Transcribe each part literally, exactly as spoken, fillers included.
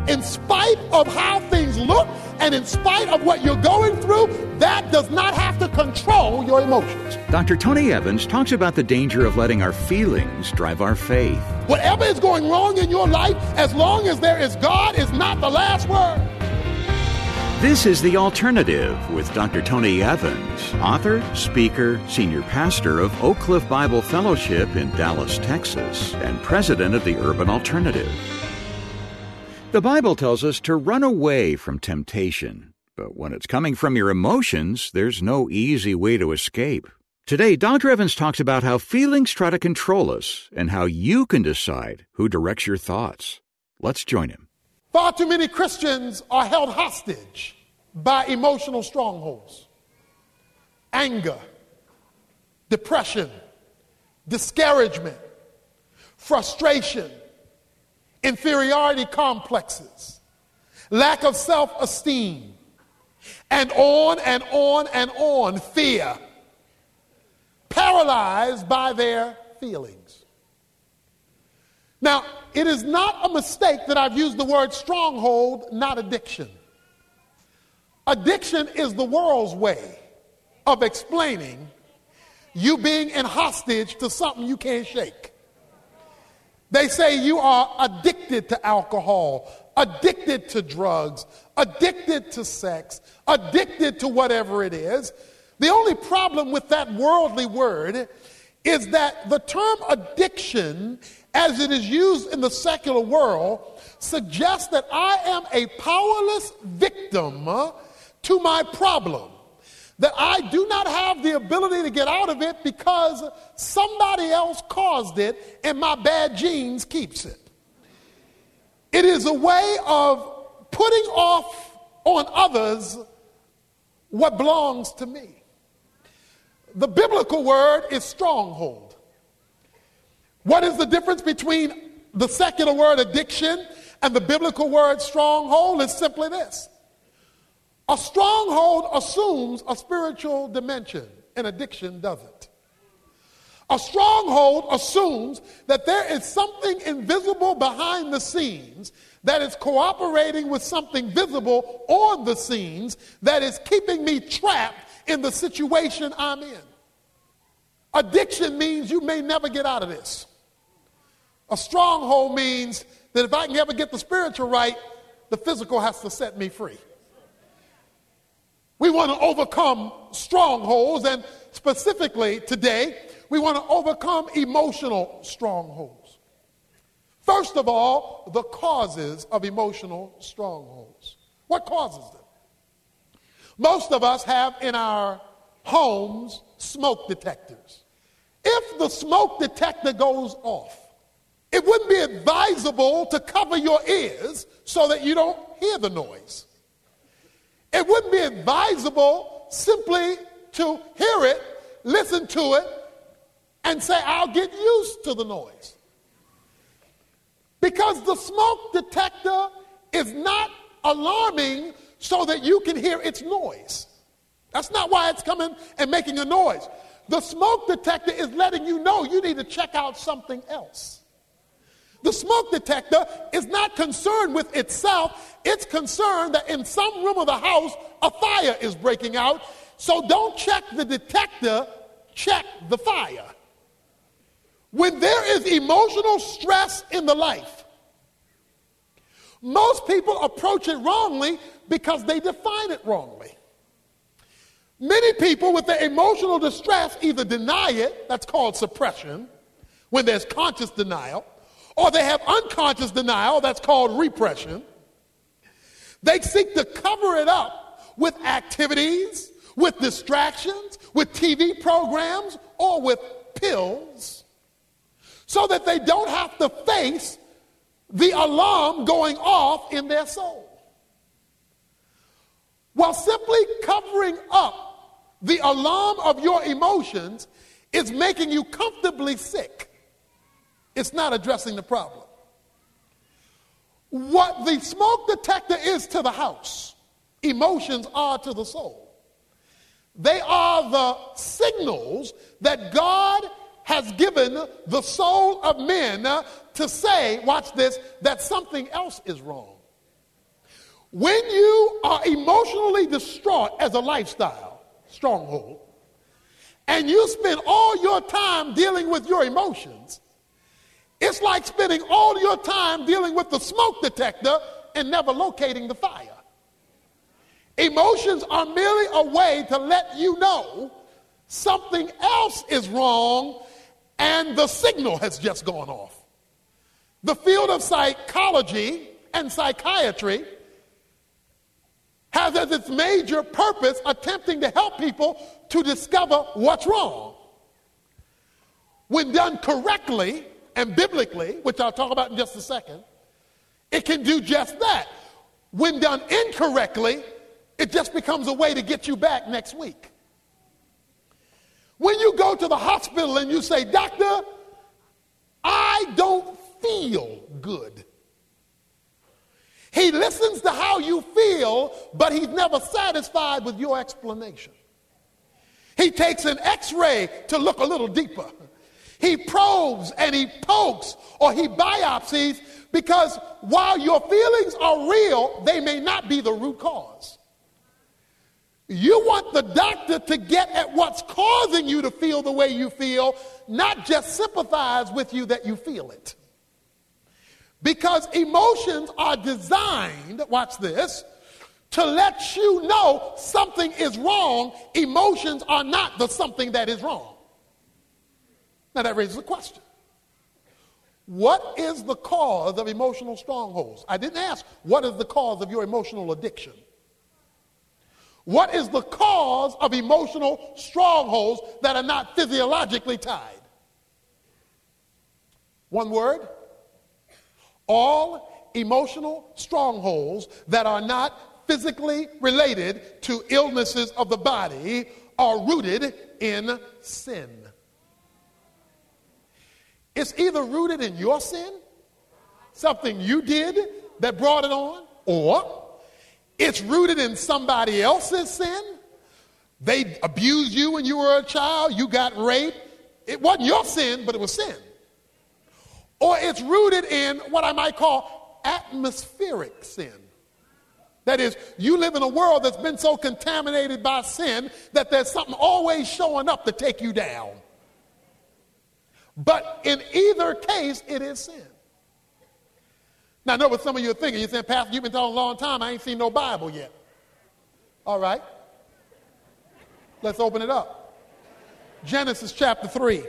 In spite of how things look and in spite of what you're going through, that does not have to control your emotions. Doctor Tony Evans talks about the danger of letting our feelings drive our faith. Whatever is going wrong in your life, as long as there is God, is not the last word. This is The Alternative with Doctor Tony Evans, author, speaker, senior pastor of Oak Cliff Bible Fellowship in Dallas, Texas, and president of the Urban Alternative. The Bible tells us to run away from temptation, but when it's coming from your emotions, there's no easy way to escape. Today, Doctor Evans talks about how feelings try to control us and how you can decide who directs your thoughts. Let's join him. Far too many Christians are held hostage by emotional strongholds. Anger, depression, discouragement, frustration, inferiority complexes, lack of self-esteem, and on and on and on, fear, paralyzed by their feelings. Now, it is not a mistake that I've used the word stronghold, not addiction. Addiction is the world's way of explaining you being in hostage to something you can't shake. They say you are addicted to alcohol, addicted to drugs, addicted to sex, addicted to whatever it is. The only problem with that worldly word is that the term addiction, as it is used in the secular world, suggests that I am a powerless victim to my problem, that I do not have the ability to get out of it because somebody else caused it and my bad genes keeps it. It is a way of putting off on others what belongs to me. The biblical word is stronghold. What is the difference between the secular word addiction and the biblical word stronghold? Is simply this. A stronghold assumes a spiritual dimension. An addiction doesn't. A stronghold assumes that there is something invisible behind the scenes that is cooperating with something visible on the scenes that is keeping me trapped in the situation I'm in. Addiction means you may never get out of this. A stronghold means that if I can ever get the spiritual right, the physical has to set me free. We want to overcome strongholds, and specifically today, we want to overcome emotional strongholds. First of all, the causes of emotional strongholds. What causes them? Most of us have in our homes smoke detectors. If the smoke detector goes off, it wouldn't be advisable to cover your ears so that you don't hear the noise. It wouldn't be advisable simply to hear it, listen to it, and say, I'll get used to the noise. Because the smoke detector is not alarming so that you can hear its noise. That's not why it's coming and making a noise. The smoke detector is letting you know you need to check out something else. The smoke detector is not concerned with itself. It's concerned that in some room of the house, a fire is breaking out. So don't check the detector, check the fire. When there is emotional stress in the life, most people approach it wrongly because they define it wrongly. Many people with their emotional distress either deny it, that's called suppression, when there's conscious denial, or they have unconscious denial, that's called repression. They seek to cover it up with activities, with distractions, with T V programs, or with pills, so that they don't have to face the alarm going off in their soul. While simply covering up the alarm of your emotions is making you comfortably sick, it's not addressing the problem. What the smoke detector is to the house, emotions are to the soul. They are the signals that God has given the soul of men to say, watch this, that something else is wrong. When you are emotionally distraught as a lifestyle stronghold, and you spend all your time dealing with your emotions, it's like spending all your time dealing with the smoke detector and never locating the fire. Emotions are merely a way to let you know something else is wrong and the signal has just gone off. The field of psychology and psychiatry has as its major purpose attempting to help people to discover what's wrong. When done correctly and biblically, which I'll talk about in just a second, it can do just that. When done incorrectly, it just becomes a way to get you back next week. When you go to the hospital and you say, "Doctor, I don't feel good," he listens to how you feel, but he's never satisfied with your explanation. He takes an x-ray to look a little deeper. He probes and he pokes or he biopsies, because while your feelings are real, they may not be the root cause. You want the doctor to get at what's causing you to feel the way you feel, not just sympathize with you that you feel it. Because emotions are designed, watch this, to let you know something is wrong. Emotions are not the something that is wrong. Now that raises a question. What is the cause of emotional strongholds? I didn't ask, what is the cause of your emotional addiction? What is the cause of emotional strongholds that are not physiologically tied? One word: all emotional strongholds that are not physically related to illnesses of the body are rooted in sin. It's either rooted in your sin, something you did that brought it on, or it's rooted in somebody else's sin. They abused you when you were a child, you got raped. It wasn't your sin, but it was sin. Or it's rooted in what I might call atmospheric sin. That is, you live in a world that's been so contaminated by sin that there's something always showing up to take you down. But in either case, it is sin. Now, I know what some of you are thinking. You're saying, "Pastor, you've been talking a long time. I ain't seen no Bible yet." All right. Let's open it up. Genesis chapter three.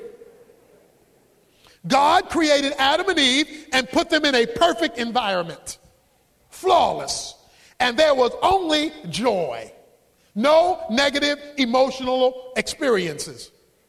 God created Adam and Eve and put them in a perfect environment. Flawless. And there was only joy. No negative emotional experiences.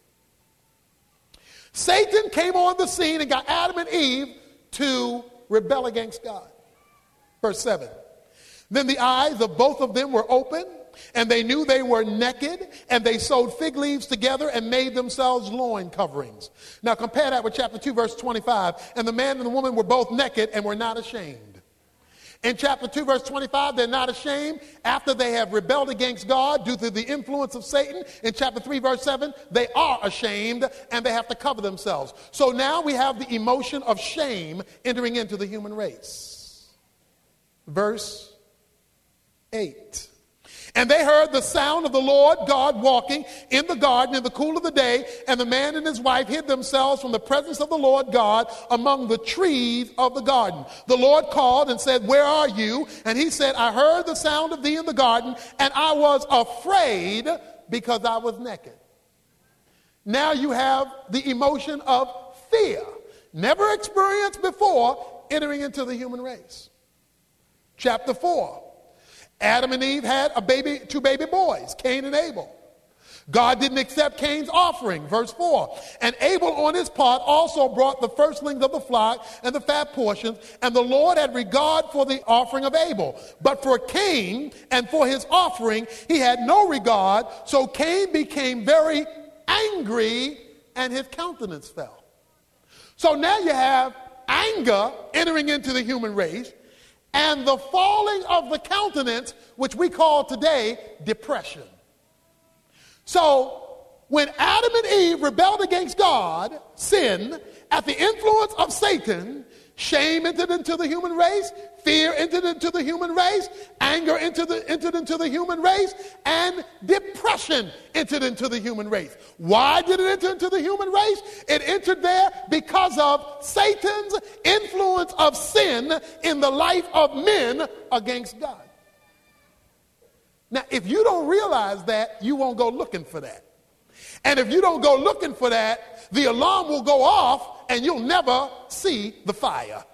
Satan came on the scene and got Adam and Eve to rebel against God. Verse seven. Then the eyes of both of them were open, and they knew they were naked, and they sewed fig leaves together and made themselves loin coverings. Now compare that with chapter two, verse twenty-five. And the man and the woman were both naked and were not ashamed. In chapter two, verse twenty-five, they're not ashamed after they have rebelled against God due to the influence of Satan. In chapter three, verse seven, they are ashamed and they have to cover themselves. So now we have the emotion of shame entering into the human race. Verse eight. And they heard the sound of the Lord God walking in the garden in the cool of the day, and the man and his wife hid themselves from the presence of the Lord God among the trees of the garden. The Lord called and said, "Where are you?" And he said, "I heard the sound of thee in the garden, and I was afraid because I was naked." Now you have the emotion of fear, never experienced before, entering into the human race. Chapter four. Adam and Eve had a baby, two baby boys, Cain and Abel. God didn't accept Cain's offering, verse four. And Abel on his part also brought the firstlings of the flock and the fat portions, and the Lord had regard for the offering of Abel. But for Cain and for his offering he had no regard, so Cain became very angry and his countenance fell. So now you have anger entering into the human race, and the falling of the countenance, which we call today depression. So when Adam and Eve rebelled against God, sin, at the influence of Satan, Shame entered into the human race. Fear entered into the human race. Anger entered, the, entered into the human race. And depression entered into the human race. Why did it enter into the human race? It entered there because of Satan's influence of sin in the life of men against God. Now, if you don't realize that, you won't go looking for that. And if you don't go looking for that, the alarm will go off and you'll never see the fire.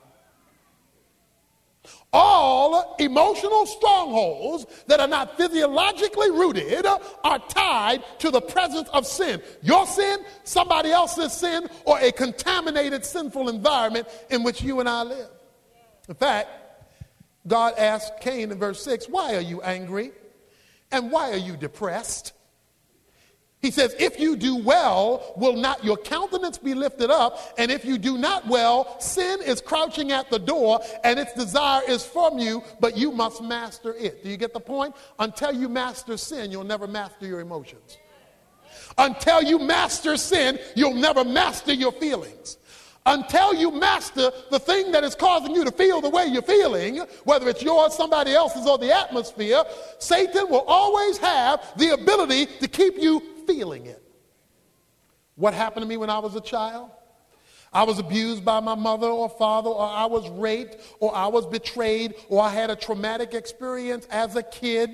All emotional strongholds that are not physiologically rooted are tied to the presence of sin. Your sin, somebody else's sin, or a contaminated sinful environment in which you and I live. In fact, God asked Cain in verse six, why are you angry? And why are you depressed? He says, if you do well, will not your countenance be lifted up? And if you do not well, sin is crouching at the door, and its desire is from you, but you must master it. Do you get the point? Until you master sin, you'll never master your emotions. Until you master sin, you'll never master your feelings. Until you master the thing that is causing you to feel the way you're feeling, whether it's yours, somebody else's, or the atmosphere, Satan will always have the ability to keep you feeling it. What happened to me when I was a child? I was abused by my mother or father, or I was raped, or I was betrayed, or I had a traumatic experience as a kid.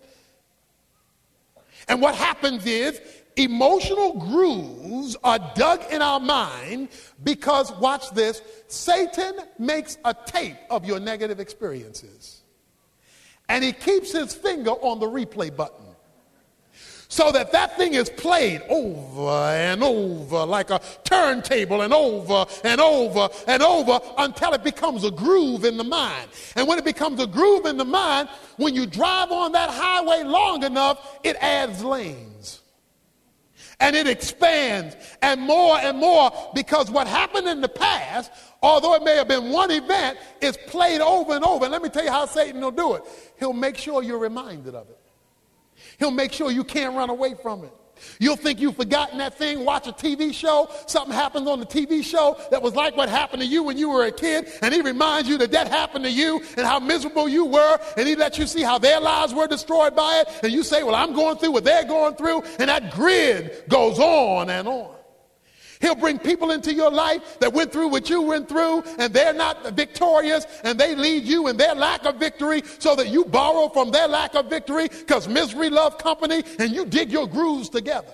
And what happens is, emotional grooves are dug in our mind because, watch this, Satan makes a tape of your negative experiences. And he keeps his finger on the replay button, so that that thing is played over and over like a turntable, and over and over and over until it becomes a groove in the mind. And when it becomes a groove in the mind, when you drive on that highway long enough, it adds lanes. And it expands, and more and more, because what happened in the past, although it may have been one event, is played over and over. And let me tell you how Satan will do it. He'll make sure you're reminded of it. He'll make sure you can't run away from it. You'll think you've forgotten that thing, watch a T V show, something happens on the T V show that was like what happened to you when you were a kid, and he reminds you that that happened to you and how miserable you were, and he lets you see how their lives were destroyed by it, and you say, well, I'm going through what they're going through, and that grid goes on and on. He'll bring people into your life that went through what you went through, and they're not victorious, and they lead you in their lack of victory so that you borrow from their lack of victory, because misery loves company, and you dig your grooves together.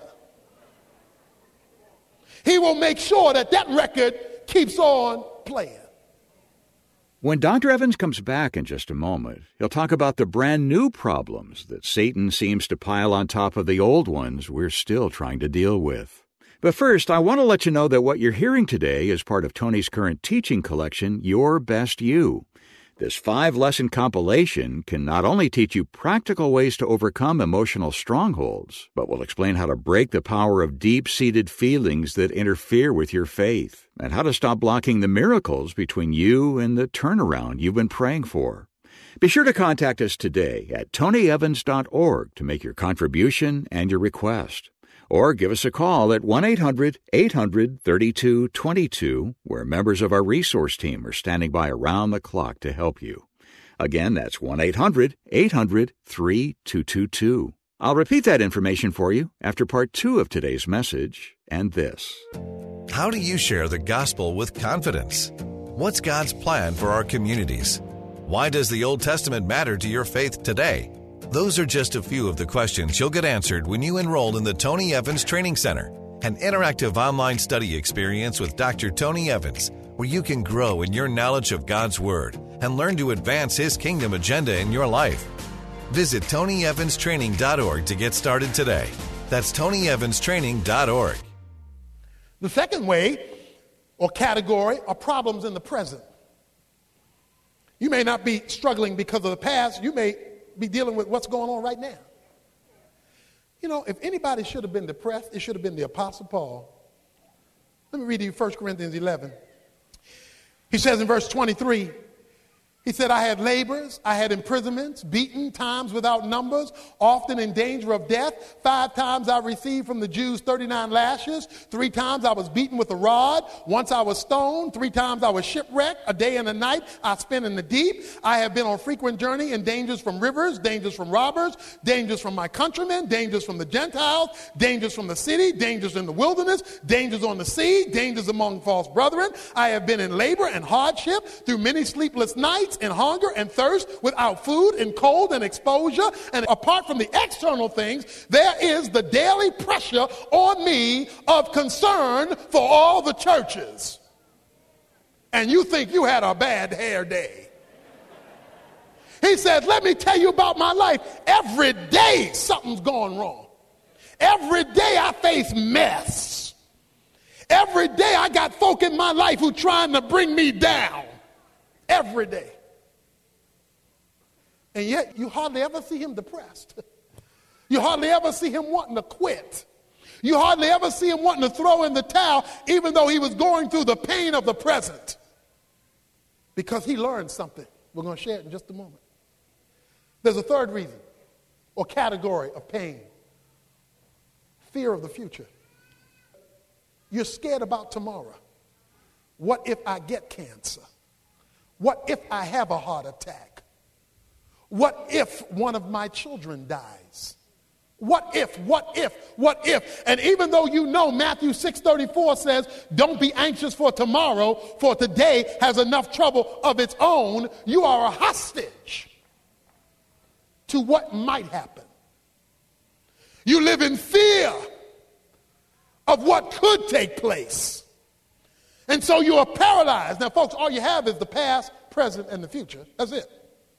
He will make sure that that record keeps on playing. When Doctor Evans comes back in just a moment, he'll talk about the brand new problems that Satan seems to pile on top of the old ones we're still trying to deal with. But first, I want to let you know that what you're hearing today is part of Tony's current teaching collection, Your Best You. This five-lesson compilation can not only teach you practical ways to overcome emotional strongholds, but will explain how to break the power of deep-seated feelings that interfere with your faith, and how to stop blocking the miracles between you and the turnaround you've been praying for. Be sure to contact us today at tony evans dot org to make your contribution and your request. Or give us a call at one eight hundred eight hundred thirty-two twenty-two, where members of our resource team are standing by around the clock to help you. Again, that's one eight hundred eight hundred thirty-two twenty-two. I'll repeat that information for you after part two of today's message and this. How do you share the gospel with confidence? What's God's plan for our communities? Why does the Old Testament matter to your faith today? Those are just a few of the questions you'll get answered when you enroll in the Tony Evans Training Center, an interactive online study experience with Doctor Tony Evans, where you can grow in your knowledge of God's Word and learn to advance His kingdom agenda in your life. Visit tony evans training dot org to get started today. That's tony evans training dot org. The second way or category are problems in the present. You may not be struggling because of the past. You may be dealing with what's going on right now. You know, if anybody should have been depressed, it should have been the Apostle Paul. Let me read to you First Corinthians eleven. He says in verse twenty-three, He said, I had labors, I had imprisonments, beaten, times without numbers, often in danger of death. Five times I received from the Jews thirty-nine lashes. Three times I was beaten with a rod. Once I was stoned. Three times I was shipwrecked. A day and a night I spent in the deep. I have been on frequent journey in dangers from rivers, dangers from robbers, dangers from my countrymen, dangers from the Gentiles, dangers from the city, dangers in the wilderness, dangers on the sea, dangers among false brethren. I have been in labor and hardship through many sleepless nights, in hunger and thirst, without food, in cold and exposure. And apart from the external things, there is the daily pressure on me of concern for all the churches. And you think you had a bad hair day. He said, let me tell you about my life. Every day something's going wrong. Every day I face mess. Every day I got folk in my life who trying to bring me down. Every day. And yet you hardly ever see him depressed. You hardly ever see him wanting to quit. You hardly ever see him wanting to throw in the towel, even though he was going through the pain of the present. Because he learned something. We're going to share it in just a moment. There's a third reason or category of pain. Fear of the future. You're scared about tomorrow. What if I get cancer? What if I have a heart attack? What if one of my children dies? What if, what if, what if? And even though you know Matthew six thirty-four says, don't be anxious for tomorrow, for today has enough trouble of its own, you are a hostage to what might happen. You live in fear of what could take place. And so you are paralyzed. Now, folks, all you have is the past, present, and the future. That's it.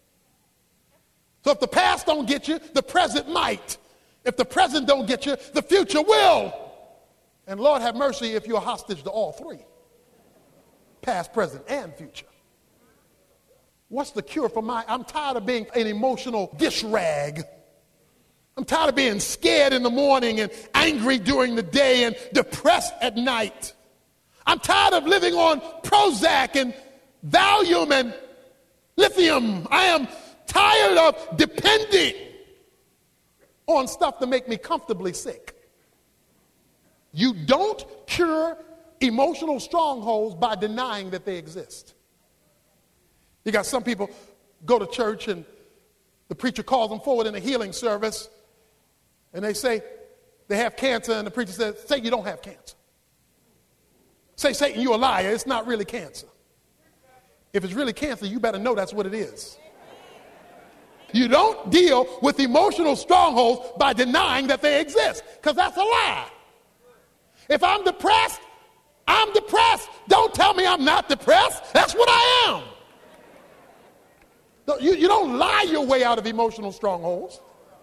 So if the past don't get you, the present might. If the present don't get you, the future will. And Lord have mercy if you're hostage to all three. Past, present, and future. What's the cure for my, I'm tired of being an emotional dish rag. I'm tired of being scared in the morning and angry during the day and depressed at night. I'm tired of living on Prozac and Valium and lithium. I am tired of depending on stuff to make me comfortably sick. You don't cure emotional strongholds by denying that they exist. You got some people go to church and the preacher calls them forward in a healing service and they say they have cancer and the preacher says, say you don't have cancer. Say, Satan, you're a liar. It's not really cancer. If it's really cancer, you better know that's what it is. You don't deal with emotional strongholds by denying that they exist, because that's a lie. If I'm depressed, I'm depressed. Don't tell me I'm not depressed. That's what I am. You, you don't lie your way out of emotional strongholds.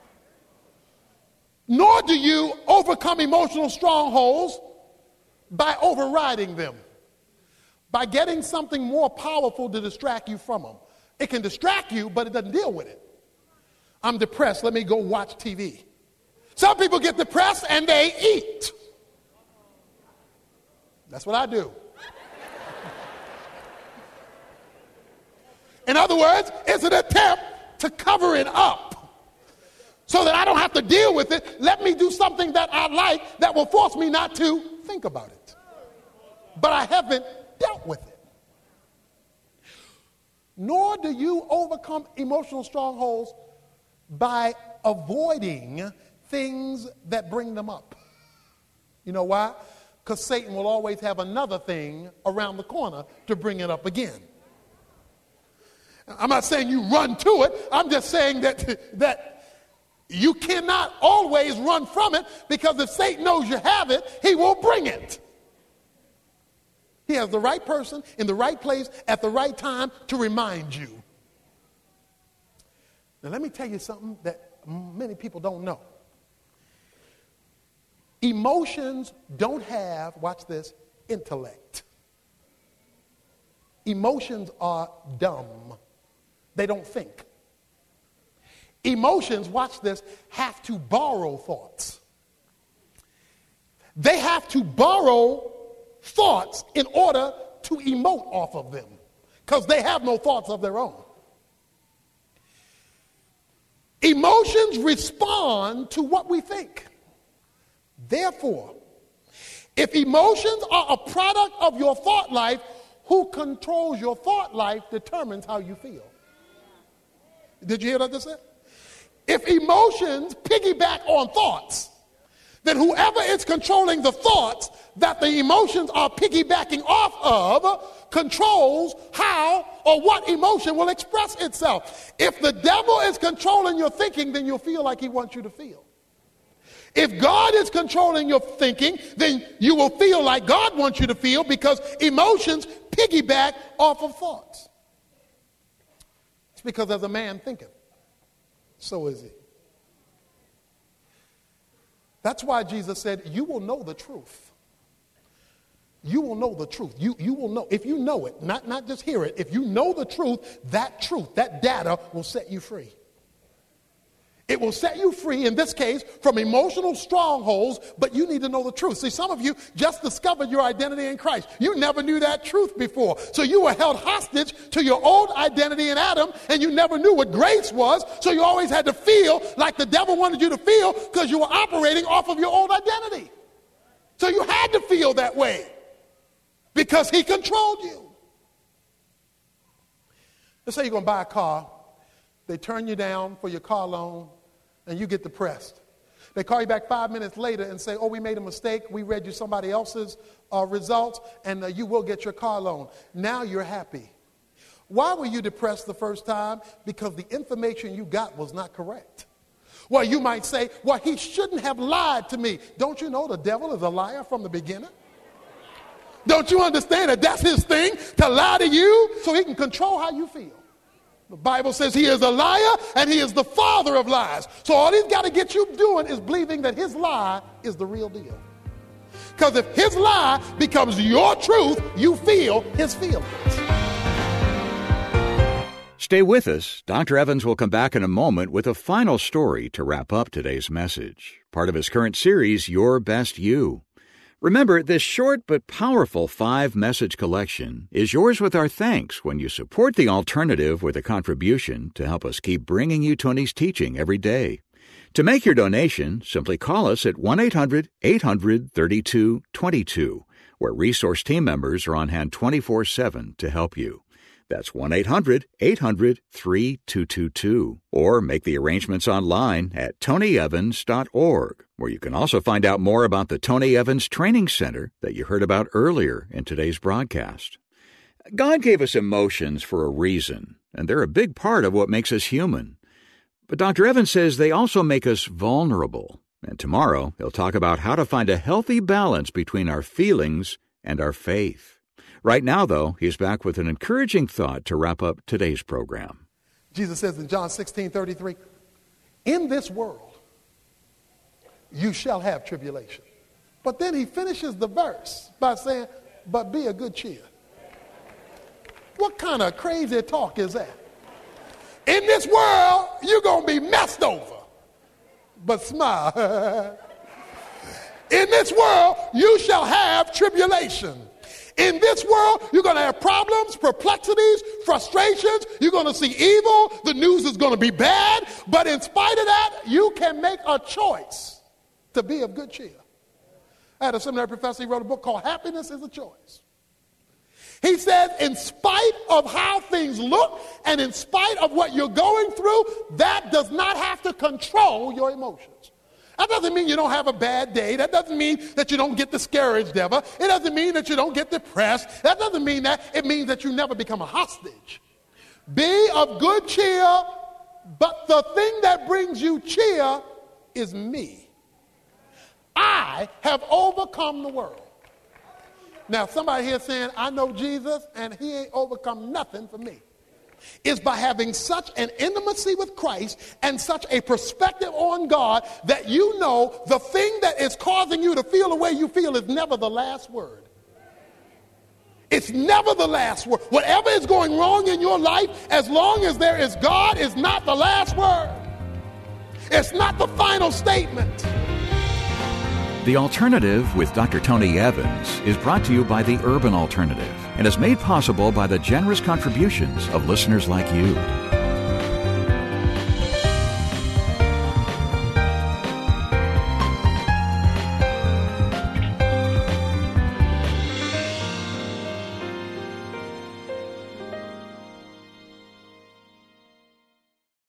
Nor do you overcome emotional strongholds by overriding them, by getting something more powerful to distract you from them. It can distract you, but it doesn't deal with it. I'm depressed, let me go watch T V. Some people get depressed and they eat. That's what I do. In other words, it's an attempt to cover it up so that I don't have to deal with it. Let me do something that I like that will force me not to think about it. But I haven't dealt with it. Nor do you overcome emotional strongholds by avoiding things that bring them up. You know why? Because Satan will always have another thing around the corner to bring it up again. I'm not saying you run to it. I'm just saying that, that you cannot always run from it, because if Satan knows you have it, he will bring it. He has the right person in the right place at the right time to remind you. Now, let me tell you something that many people don't know. Emotions don't have, watch this, intellect. Emotions are dumb. They don't think. Emotions, watch this, have to borrow thoughts. They have to borrow thoughts in order to emote off of them, because they have no thoughts of their own. Emotions respond to what we think. Therefore, if emotions are a product of your thought life, who controls your thought life determines how you feel. Did you hear what I just said? If emotions piggyback on thoughts, then whoever is controlling the thoughts that the emotions are piggybacking off of controls how or what emotion will express itself. If the devil is controlling your thinking, then you'll feel like he wants you to feel. If God is controlling your thinking, then you will feel like God wants you to feel, because emotions piggyback off of thoughts. It's because as a man thinketh, so is he. That's why Jesus said, you will know the truth. You will know the truth. You, you will know. If you know it, not, not just hear it, if you know the truth, that truth, that data will set you free. It will set you free, in this case, from emotional strongholds, but you need to know the truth. See, some of you just discovered your identity in Christ. You never knew that truth before. So you were held hostage to your old identity in Adam, and you never knew what grace was, so you always had to feel like the devil wanted you to feel because you were operating off of your old identity. So you had to feel that way because he controlled you. Let's say you're going to buy a car. They turn you down for your car loan, and you get depressed. They call you back five minutes later and say, oh, we made a mistake. We read you somebody else's uh, results, and uh, you will get your car loan. Now you're happy. Why were you depressed the first time? Because the information you got was not correct. Well, you might say, well, he shouldn't have lied to me. Don't you know the devil is a liar from the beginning? Don't you understand that that's his thing, to lie to you so he can control how you feel? The Bible says he is a liar and he is the father of lies. So all he's got to get you doing is believing that his lie is the real deal. Because if his lie becomes your truth, you feel his feelings. Stay with us. Doctor Evans will come back in a moment with a final story to wrap up today's message, part of his current series, Your Best You. Remember, this short but powerful five-message collection is yours with our thanks when you support The Alternative with a contribution to help us keep bringing you Tony's teaching every day. To make your donation, simply call us at one eight hundred eight hundred thirty-two twenty-two, where resource team members are on hand twenty-four seven to help you. That's one eight hundred eight hundred three two two two. Or make the arrangements online at tony evans dot org, where you can also find out more about the Tony Evans Training Center that you heard about earlier in today's broadcast. God gave us emotions for a reason, and they're a big part of what makes us human. But Doctor Evans says they also make us vulnerable. And tomorrow, he'll talk about how to find a healthy balance between our feelings and our faith. Right now, though, he's back with an encouraging thought to wrap up today's program. Jesus says in John sixteen thirty-three, in this world, you shall have tribulation. But then he finishes the verse by saying, but be of good cheer. What kind of crazy talk is that? In this world, you're going to be messed over. But smile. In this world, you shall have tribulation. In this world, you're going to have problems, perplexities, frustrations. You're going to see evil. The news is going to be bad. But in spite of that, you can make a choice to be of good cheer. I had a seminary professor, he wrote a book called Happiness is a Choice. He said, in spite of how things look and in spite of what you're going through, that does not have to control your emotions. That doesn't mean you don't have a bad day. That doesn't mean that you don't get discouraged ever. It doesn't mean that you don't get depressed. That doesn't mean that. It means that you never become a hostage. Be of good cheer, but the thing that brings you cheer is me. I have overcome the world. Now, somebody here saying, I know Jesus, and he ain't overcome nothing for me. Is by having such an intimacy with Christ and such a perspective on God that you know the thing that is causing you to feel the way you feel is never the last word. It's never the last word. Whatever is going wrong in your life, as long as there is God, is not the last word. It's not the final statement. The Alternative with Doctor Tony Evans is brought to you by the Urban Alternative and is made possible by the generous contributions of listeners like you.